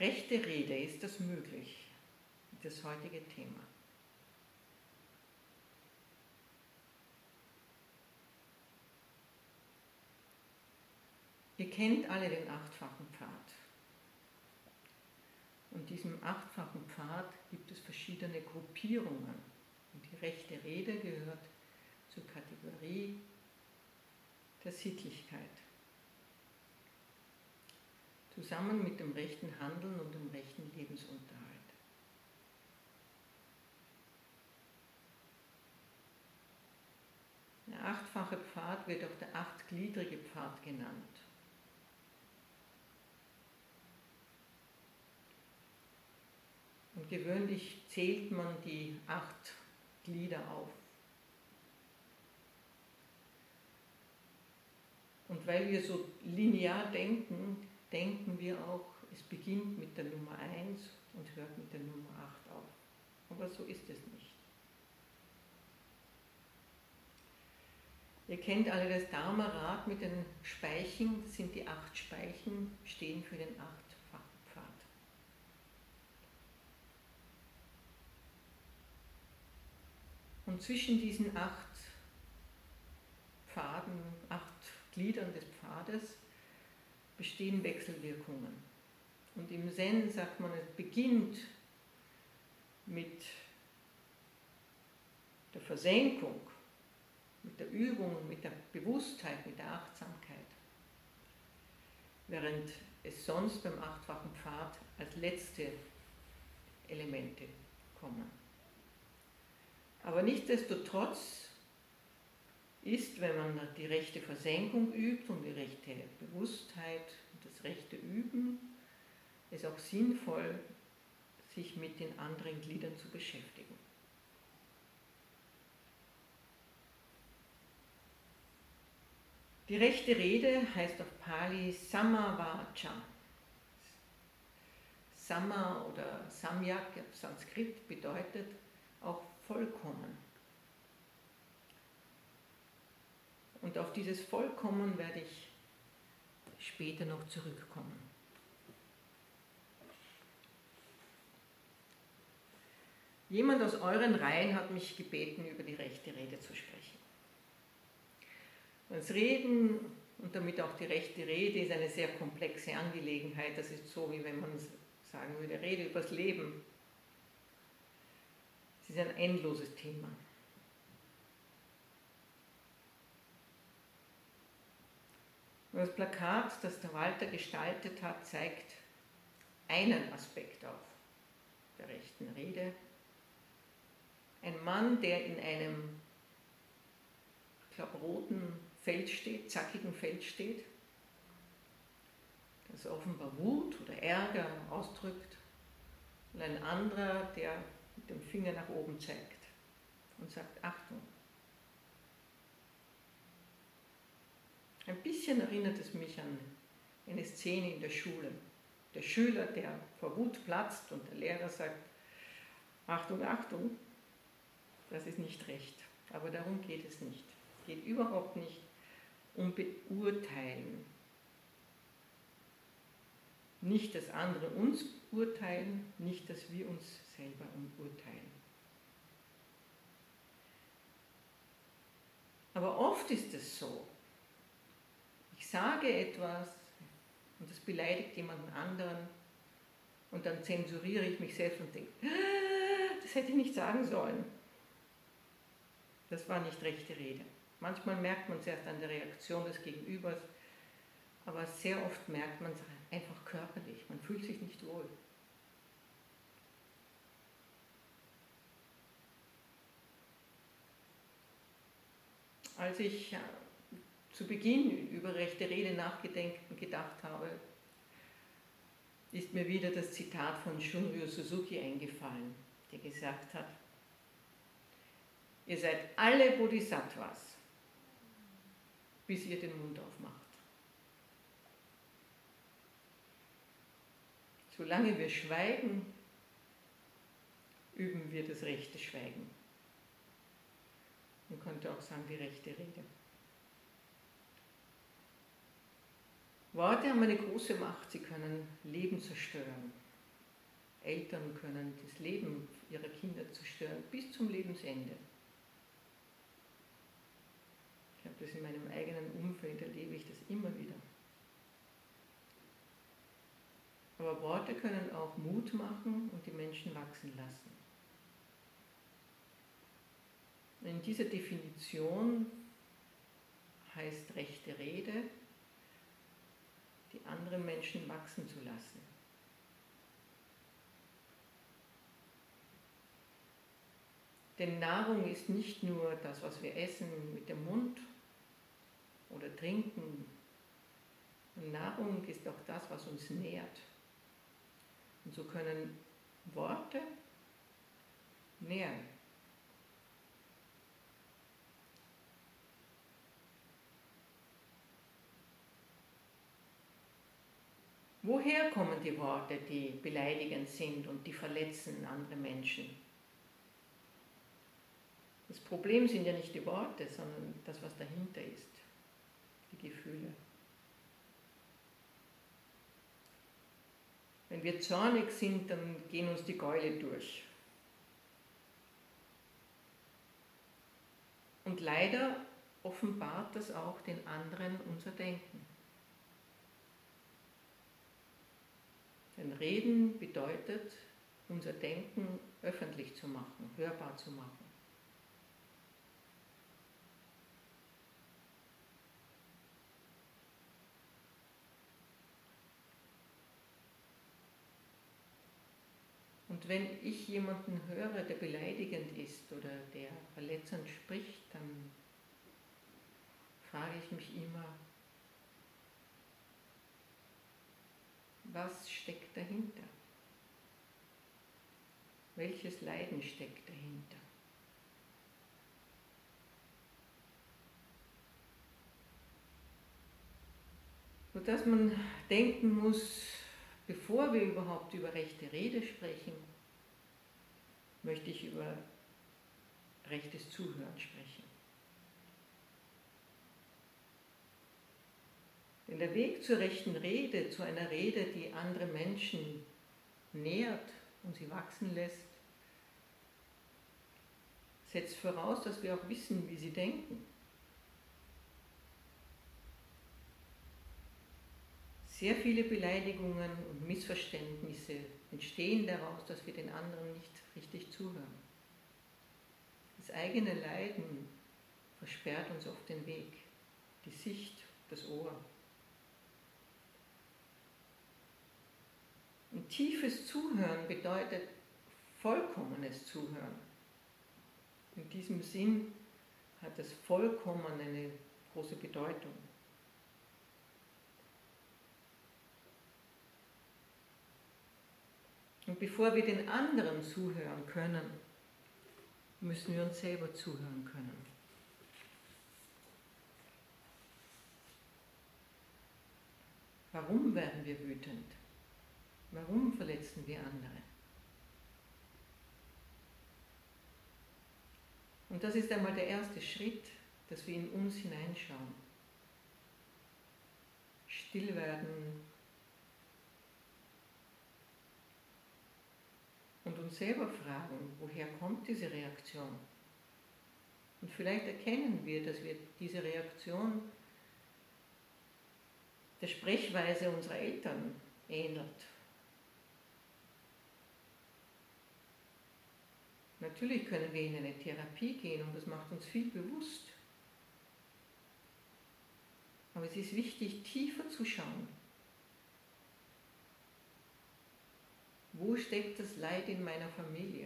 Rechte Rede, ist das möglich? Das heutige Thema. Ihr kennt alle den achtfachen Pfad. Und diesem achtfachen Pfad gibt es verschiedene Gruppierungen. Und die rechte Rede gehört zur Kategorie der Sittlichkeit. Zusammen mit dem rechten Handeln und dem rechten Lebensunterhalt. Der achtfache Pfad wird auch der achtgliedrige Pfad genannt. Und gewöhnlich zählt man die 8 Glieder auf. Und weil wir so linear denken, denken wir auch, es beginnt mit der Nummer 1 und hört mit der Nummer 8 auf. Aber so ist es nicht. Ihr kennt alle das Dharma-Rad mit den Speichen, das sind die 8 Speichen, stehen für den achtfachen Pfad. Und zwischen diesen 8 Pfaden, 8 Gliedern des Pfades, bestehen Wechselwirkungen. Und im Zen sagt man, es beginnt mit der Versenkung, mit der Übung, mit der Bewusstheit, mit der Achtsamkeit. Während es sonst beim achtfachen Pfad als letzte Elemente kommen. Aber nichtsdestotrotz ist, wenn man die rechte Versenkung übt und die rechte Bewusstheit und das rechte Üben, es auch sinnvoll, sich mit den anderen Gliedern zu beschäftigen. Die rechte Rede heißt auf Pali Samavacha. Sama oder Samyak auf Sanskrit bedeutet auch vollkommen. Und auf dieses Vollkommen werde ich später noch zurückkommen. Jemand aus euren Reihen hat mich gebeten, über die rechte Rede zu sprechen. Das Reden und damit auch die rechte Rede ist eine sehr komplexe Angelegenheit. Das ist so, wie wenn man sagen würde, Rede übers Leben. Es ist ein endloses Thema. Und das Plakat, das der Walter gestaltet hat, zeigt einen Aspekt auf der rechten Rede. Ein Mann, der in einem, ich glaube, roten Feld steht, zackigen Feld steht, das offenbar Wut oder Ärger ausdrückt, und ein anderer, der mit dem Finger nach oben zeigt und sagt, Achtung. Ein bisschen erinnert es mich an eine Szene in der Schule. Der Schüler, der vor Wut platzt und der Lehrer sagt, Achtung, Achtung, das ist nicht recht. Aber darum geht es nicht. Es geht überhaupt nicht um Beurteilen. Nicht, dass andere uns urteilen, nicht, dass wir uns selber urteilen. Aber oft ist es so, ich sage etwas und das beleidigt jemanden anderen und dann zensuriere ich mich selbst und denke, das hätte ich nicht sagen sollen. Das war nicht rechte Rede. Manchmal merkt man es erst an der Reaktion des Gegenübers, aber sehr oft merkt man es einfach körperlich. Man fühlt sich nicht wohl. Als ich zu Beginn über rechte Rede nachgedacht habe, ist mir wieder das Zitat von Shunryu Suzuki eingefallen, der gesagt hat, ihr seid alle Bodhisattvas, bis ihr den Mund aufmacht. Solange wir schweigen, üben wir das rechte Schweigen. Man könnte auch sagen, die rechte Rede. Worte haben eine große Macht, sie können Leben zerstören. Eltern können das Leben ihrer Kinder zerstören, bis zum Lebensende. Ich habe das in meinem eigenen Umfeld, erlebe ich das immer wieder. Aber Worte können auch Mut machen und die Menschen wachsen lassen. In dieser Definition heißt rechte Rede, die anderen Menschen wachsen zu lassen. Denn Nahrung ist nicht nur das, was wir essen mit dem Mund oder trinken. Und Nahrung ist auch das, was uns nährt. Und so können Worte nähren. Woher kommen die Worte, die beleidigend sind und die verletzen andere Menschen? Das Problem sind ja nicht die Worte, sondern das, was dahinter ist, die Gefühle. Wenn wir zornig sind, dann gehen uns die Gäule durch. Und leider offenbart das auch den anderen unser Denken. Denn Reden bedeutet, unser Denken öffentlich zu machen, hörbar zu machen. Und wenn ich jemanden höre, der beleidigend ist oder der verletzend spricht, dann frage ich mich immer, was steckt dahinter? Welches Leiden steckt dahinter? Sodass man denken muss, bevor wir überhaupt über rechte Rede sprechen, möchte ich über rechtes Zuhören sprechen. Denn der Weg zur rechten Rede, zu einer Rede, die andere Menschen nährt und sie wachsen lässt, setzt voraus, dass wir auch wissen, wie sie denken. Sehr viele Beleidigungen und Missverständnisse entstehen daraus, dass wir den anderen nicht richtig zuhören. Das eigene Leiden versperrt uns oft den Weg, die Sicht, das Ohr. Und tiefes Zuhören bedeutet vollkommenes Zuhören. In diesem Sinn hat das Vollkommen eine große Bedeutung. Und bevor wir den anderen zuhören können, müssen wir uns selber zuhören können. Warum werden wir wütend? Warum verletzen wir andere? Und das ist einmal der erste Schritt, dass wir in uns hineinschauen. Still werden und uns selber fragen, woher kommt diese Reaktion? Und vielleicht erkennen wir, dass wir diese Reaktion der Sprechweise unserer Eltern ähnelt. Natürlich können wir in eine Therapie gehen und das macht uns viel bewusst. Aber es ist wichtig, tiefer zu schauen. Wo steckt das Leid in meiner Familie?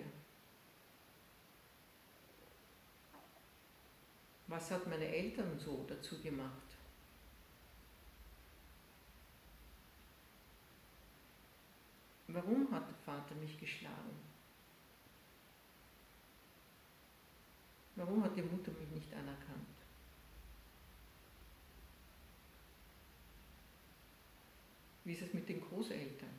Was hat meine Eltern so dazu gemacht? Warum hat der Vater mich geschlagen? Warum hat die Mutter mich nicht anerkannt? Wie ist es mit den Großeltern?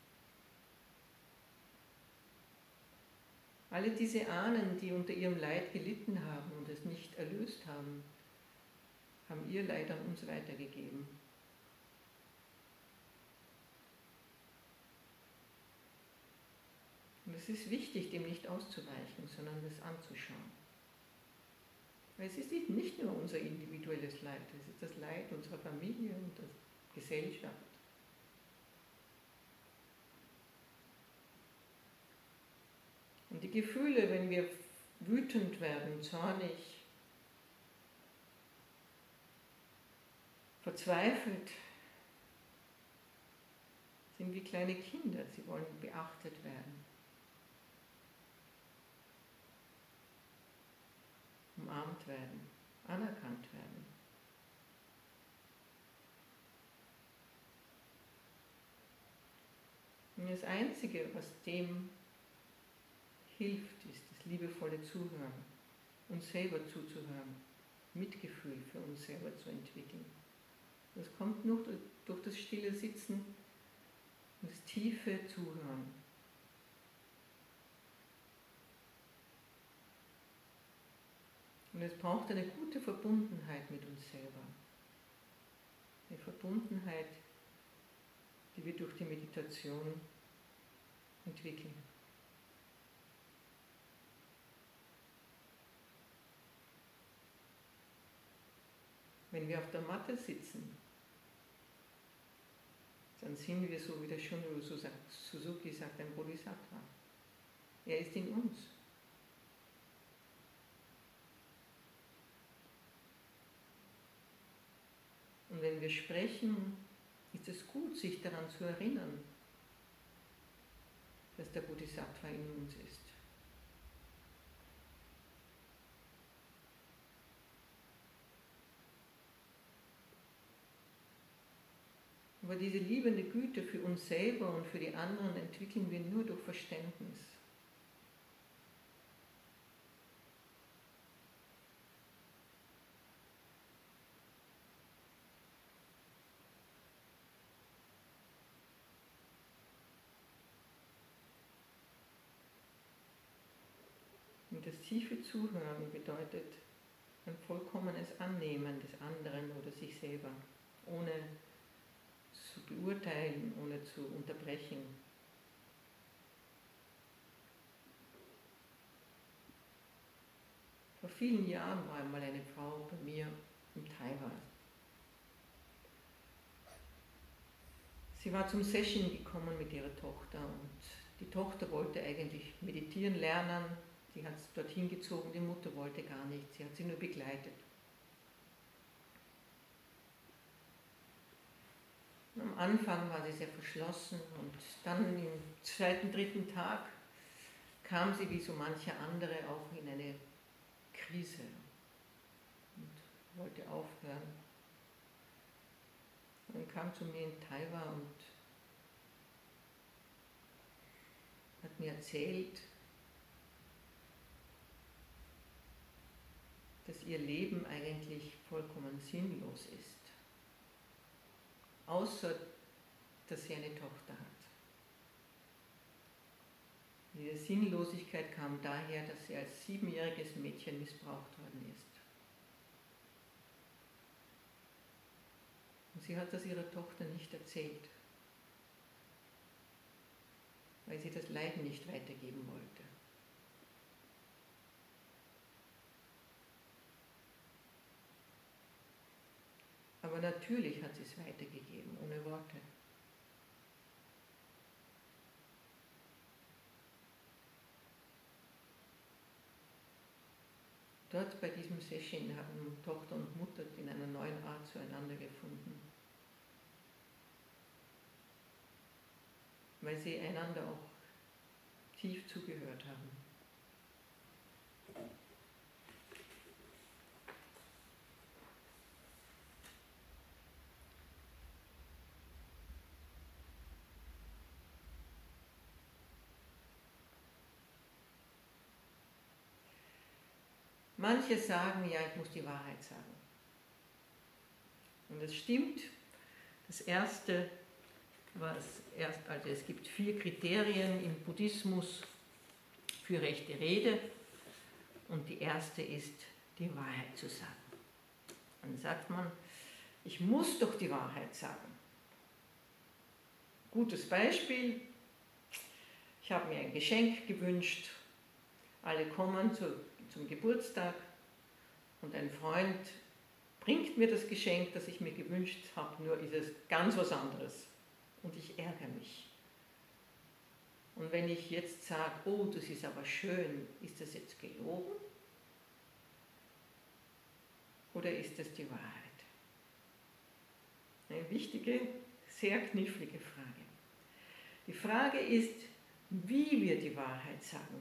Alle diese Ahnen, die unter ihrem Leid gelitten haben und es nicht erlöst haben, haben ihr Leid an uns weitergegeben. Und es ist wichtig, dem nicht auszuweichen, sondern das anzuschauen. Weil es ist nicht nur unser individuelles Leid, es ist das Leid unserer Familie und der Gesellschaft. Und die Gefühle, wenn wir wütend werden, zornig, verzweifelt, sind wie kleine Kinder, sie wollen beachtet werden, umarmt werden, anerkannt werden. Und das Einzige, was dem hilft, ist das liebevolle Zuhören, uns selber zuzuhören, Mitgefühl für uns selber zu entwickeln. Das kommt nur durch das stille Sitzen und das tiefe Zuhören. Und es braucht eine gute Verbundenheit mit uns selber. Eine Verbundenheit, die wir durch die Meditation entwickeln. Wenn wir auf der Matte sitzen, dann sind wir so, wie der Shunryu Suzuki sagt, ein Bodhisattva. Er ist in uns. Und wenn wir sprechen, ist es gut, sich daran zu erinnern, dass der Bodhisattva in uns ist. Aber diese liebende Güte für uns selber und für die anderen entwickeln wir nur durch Verständnis. Und das tiefe Zuhören bedeutet ein vollkommenes Annehmen des anderen oder sich selber, ohne zu beurteilen, ohne zu unterbrechen. Vor vielen Jahren war einmal eine Frau bei mir im Taiwan. Sie war zum Session gekommen mit ihrer Tochter und die Tochter wollte eigentlich meditieren lernen. Sie hat es dorthin gezogen, die Mutter wollte gar nicht, sie hat sie nur begleitet. Am Anfang war sie sehr verschlossen und dann im zweiten, dritten Tag kam sie wie so manche andere auch in eine Krise und wollte aufhören. Und kam zu mir in Taiwan und hat mir erzählt, dass ihr Leben eigentlich vollkommen sinnlos ist. Außer, dass sie eine Tochter hat. Diese Sinnlosigkeit kam daher, dass sie als 7-jähriges Mädchen missbraucht worden ist. Und sie hat das ihrer Tochter nicht erzählt, weil sie das Leiden nicht weitergeben wollte. Aber natürlich hat sie es weitergegeben, ohne Worte. Dort bei diesem Session haben Tochter und Mutter in einer neuen Art zueinander gefunden, weil sie einander auch tief zugehört haben. Manche sagen, ja, ich muss die Wahrheit sagen. Und das stimmt. Das erste, also es gibt 4 Kriterien im Buddhismus für rechte Rede. Und die erste ist, die Wahrheit zu sagen. Dann sagt man, ich muss doch die Wahrheit sagen. Gutes Beispiel, Ich habe mir ein Geschenk gewünscht, alle kommen zum Geburtstag und ein Freund bringt mir das Geschenk, das ich mir gewünscht habe, nur ist es ganz was anderes und ich ärgere mich. Und wenn ich jetzt sage, oh, das ist aber schön, ist das jetzt gelogen? Oder ist das die Wahrheit? Eine wichtige, sehr knifflige Frage. Die Frage ist, wie wir die Wahrheit sagen.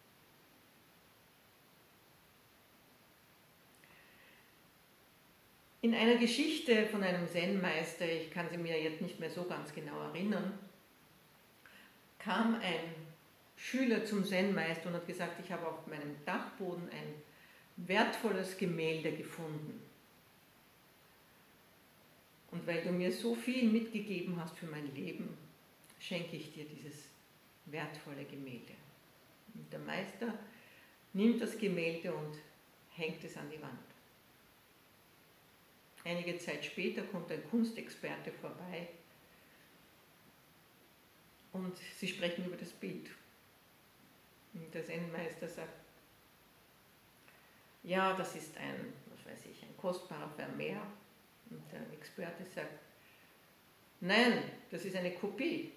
In einer Geschichte von einem Zen-Meister, ich kann sie mir jetzt nicht mehr so ganz genau erinnern, kam ein Schüler zum Zen-Meister und hat gesagt, ich habe auf meinem Dachboden ein wertvolles Gemälde gefunden. Und weil du mir so viel mitgegeben hast für mein Leben, schenke ich dir dieses wertvolle Gemälde. Und der Meister nimmt das Gemälde und hängt es an die Wand. Einige Zeit später kommt ein Kunstexperte vorbei und sie sprechen über das Bild. Und der Zen-Meister sagt, ja, das ist ein kostbarer Vermehr. Und der Experte sagt, nein, das ist eine Kopie.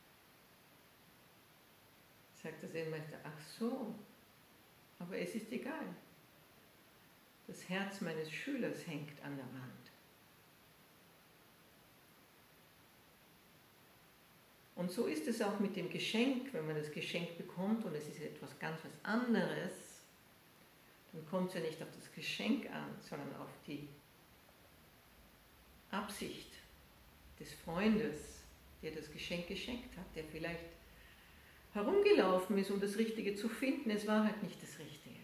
Sagt der Zen-Meister, ach so, aber es ist egal. Das Herz meines Schülers hängt an der Wand. Und so ist es auch mit dem Geschenk, wenn man das Geschenk bekommt und es ist etwas ganz was anderes, dann kommt es ja nicht auf das Geschenk an, sondern auf die Absicht des Freundes, der das Geschenk geschenkt hat, der vielleicht herumgelaufen ist, um das Richtige zu finden. Es war halt nicht das Richtige.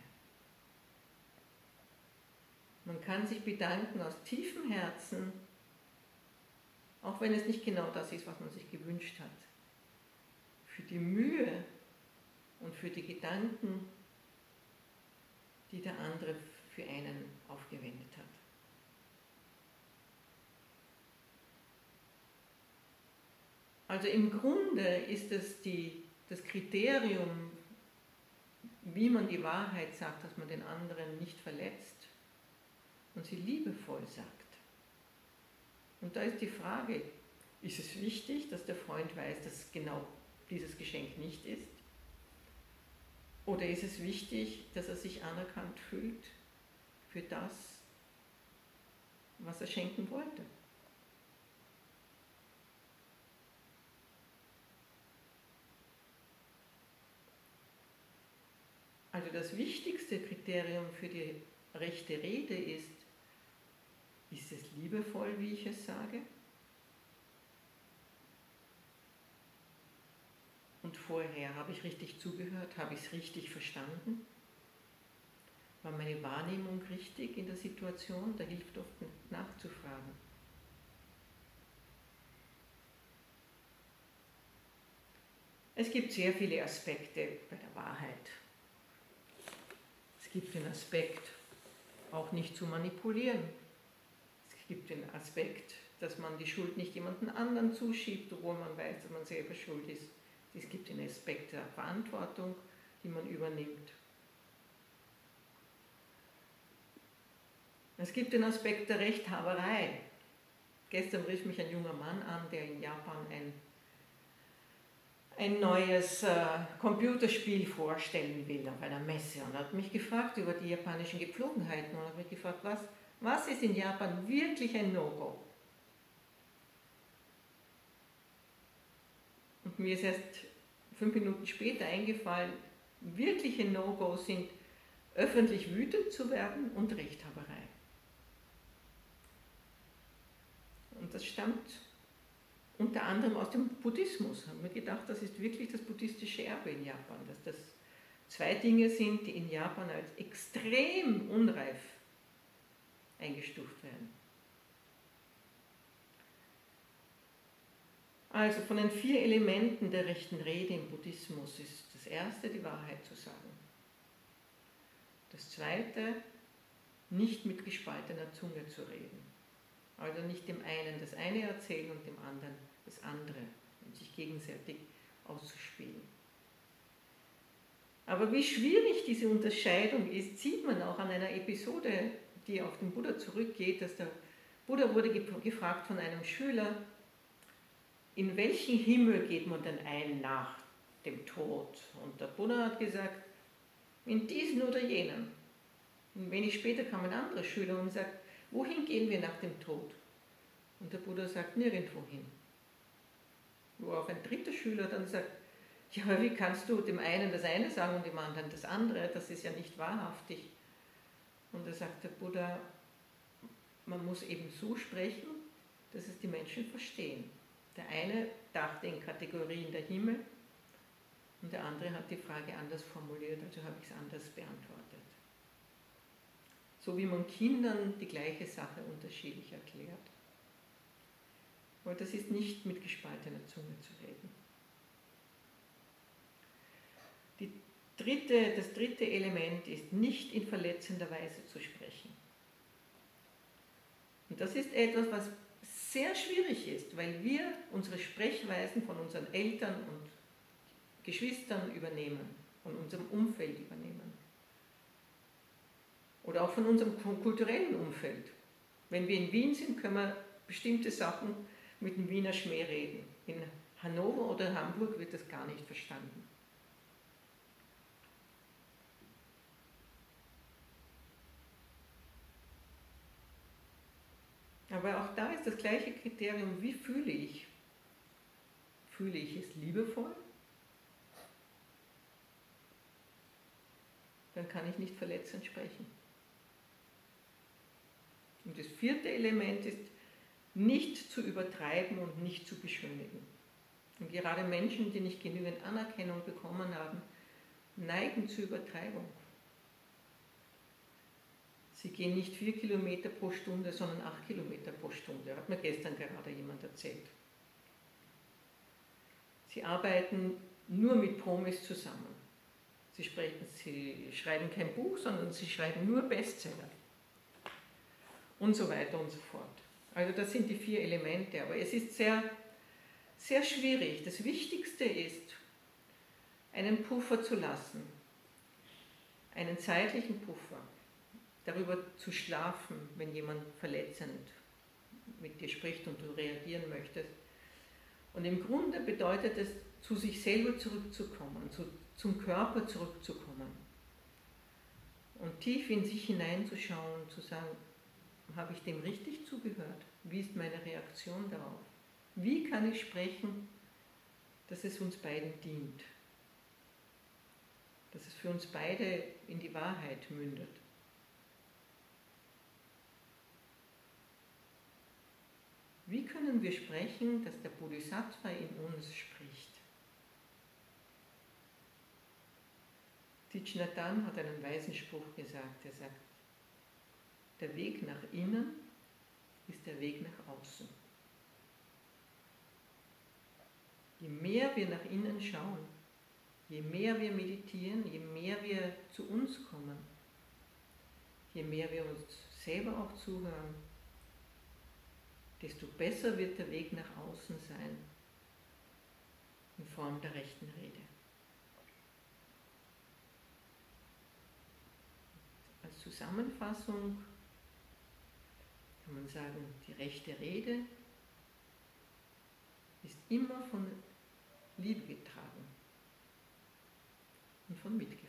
Man kann sich bedanken aus tiefem Herzen, auch wenn es nicht genau das ist, was man sich gewünscht hat, für die Mühe und für die Gedanken, die der andere für einen aufgewendet hat. Also im Grunde ist es das Kriterium, wie man die Wahrheit sagt, dass man den anderen nicht verletzt und sie liebevoll sagt. Und da ist die Frage, ist es wichtig, dass der Freund weiß, dass genau dieses Geschenk nicht ist? Oder ist es wichtig, dass er sich anerkannt fühlt für das, was er schenken wollte? Also das wichtigste Kriterium für die rechte Rede ist es liebevoll, wie ich es sage? Und vorher, habe ich richtig zugehört? Habe ich es richtig verstanden? War meine Wahrnehmung richtig in der Situation? Da hilft oft nachzufragen. Es gibt sehr viele Aspekte bei der Wahrheit. Es gibt den Aspekt, auch nicht zu manipulieren. Es gibt den Aspekt, dass man die Schuld nicht jemandem anderen zuschiebt, obwohl man weiß, dass man selber schuld ist. Es gibt den Aspekt der Verantwortung, die man übernimmt. Es gibt den Aspekt der Rechthaberei. Gestern rief mich ein junger Mann an, der in Japan ein neues Computerspiel vorstellen will auf einer Messe und hat mich gefragt über die japanischen Gepflogenheiten und hat mich gefragt, was ist in Japan wirklich ein No-Go? Und mir ist erst 5 Minuten später eingefallen, wirkliche No-Gos sind öffentlich wütend zu werden und Rechthaberei. Und das stammt unter anderem aus dem Buddhismus. Ich habe mir gedacht, das ist wirklich das buddhistische Erbe in Japan, dass das 2 Dinge sind, die in Japan als extrem unreif eingestuft werden. Also von den 4 Elementen der rechten Rede im Buddhismus ist das erste, die Wahrheit zu sagen. Das zweite, nicht mit gespaltener Zunge zu reden. Also nicht dem einen das eine erzählen und dem anderen das andere und sich gegenseitig auszuspielen. Aber wie schwierig diese Unterscheidung ist, sieht man auch an einer Episode, die auf den Buddha zurückgeht, dass der Buddha wurde gefragt von einem Schüler, in welchen Himmel geht man denn ein nach dem Tod? Und der Buddha hat gesagt, in diesen oder jenen. Und wenig später kam ein anderer Schüler und sagt, wohin gehen wir nach dem Tod? Und der Buddha sagt, nirgendwo hin. Wo auch ein dritter Schüler dann sagt, ja, aber wie kannst du dem einen das eine sagen und dem anderen das andere? Das ist ja nicht wahrhaftig. Und da sagt der Buddha, man muss eben so sprechen, dass es die Menschen verstehen. Der eine dachte in Kategorien der Himmel und der andere hat die Frage anders formuliert, also habe ich es anders beantwortet. So wie man Kindern die gleiche Sache unterschiedlich erklärt. Aber das ist nicht mit gespaltener Zunge zu reden. Das dritte Element ist, nicht in verletzender Weise zu sprechen. Und das ist etwas, was sehr schwierig ist, weil wir unsere Sprechweisen von unseren Eltern und Geschwistern übernehmen, von unserem Umfeld übernehmen. Oder auch von unserem kulturellen Umfeld. Wenn wir in Wien sind, können wir bestimmte Sachen mit dem Wiener Schmäh reden. In Hannover oder Hamburg wird das gar nicht verstanden. Aber auch da ist das gleiche Kriterium, wie fühle ich? Fühle ich es liebevoll? Dann kann ich nicht verletzend sprechen. Und das vierte Element ist, nicht zu übertreiben und nicht zu beschönigen. Und gerade Menschen, die nicht genügend Anerkennung bekommen haben, neigen zur Übertreibung. Sie gehen nicht 4 Kilometer pro Stunde, sondern 8 Kilometer pro Stunde, hat mir gestern gerade jemand erzählt. Sie arbeiten nur mit Promis zusammen. Sie schreiben kein Buch, sondern sie schreiben nur Bestseller. Und so weiter und so fort. Also das sind die 4 Elemente, aber es ist sehr, sehr schwierig. Das Wichtigste ist, einen Puffer zu lassen, einen zeitlichen Puffer, darüber zu schlafen, wenn jemand verletzend mit dir spricht und du reagieren möchtest. Und im Grunde bedeutet es, zu sich selber zurückzukommen, zum Körper zurückzukommen und tief in sich hineinzuschauen und zu sagen, habe ich dem richtig zugehört? Wie ist meine Reaktion darauf? Wie kann ich sprechen, dass es uns beiden dient? Dass es für uns beide in die Wahrheit mündet? Wie können wir sprechen, dass der Bodhisattva in uns spricht? Thich Nhat Hanh hat einen weisen Spruch gesagt, er sagt, der Weg nach innen ist der Weg nach außen. Je mehr wir nach innen schauen, je mehr wir meditieren, je mehr wir zu uns kommen, je mehr wir uns selber auch zuhören, desto besser wird der Weg nach außen sein, in Form der rechten Rede. Als Zusammenfassung kann man sagen, die rechte Rede ist immer von Liebe getragen und von Mitgefühl.